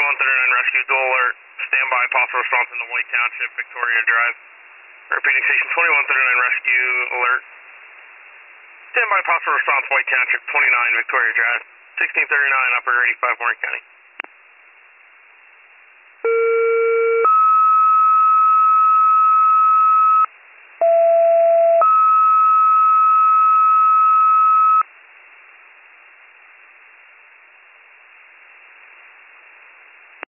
2139 Rescue, dual alert. Standby, possible response in the White Township, Victoria Drive. Repeating, station 2139 Rescue, alert. Standby, possible response, White Township, 29 Victoria Drive. 1639, operator 85, Warren County.